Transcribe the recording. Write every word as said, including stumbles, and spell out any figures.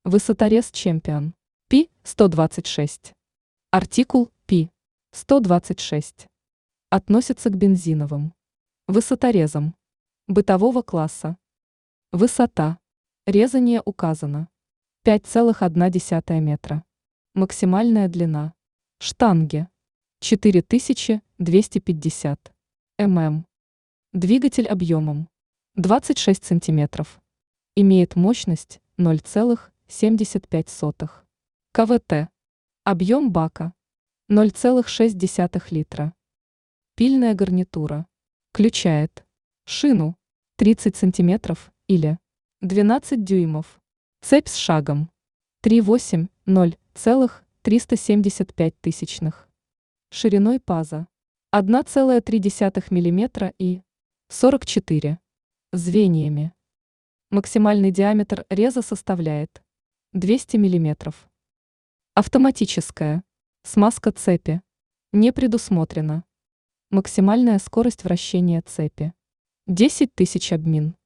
Высоторез Чемпион. Пи сто двадцать шесть. Артикул Пи сто двадцать шесть. Относится к бензиновым высоторезам бытового класса. Высота резания указана пять целых одна десятая метра. Максимальная длина штанги четыре тысячи двести пятьдесят мм. Двигатель объемом двадцать шесть сантиметров. Имеет мощность ноль целых семьдесят пять сотых квт. Объем бака ноль целых шесть десятых литра. Пильная гарнитура включает шину тридцать сантиметров или двенадцать дюймов. Цепь с шагом три восемь ноль целых триста семьдесят пять тысячных. Шириной паза одна целая три десятых миллиметра и сорок четыре звеньями. Максимальный диаметр реза составляет двести миллиметров. Автоматическая смазка цепи не предусмотрена. Максимальная скорость вращения цепи десять тысяч обмин.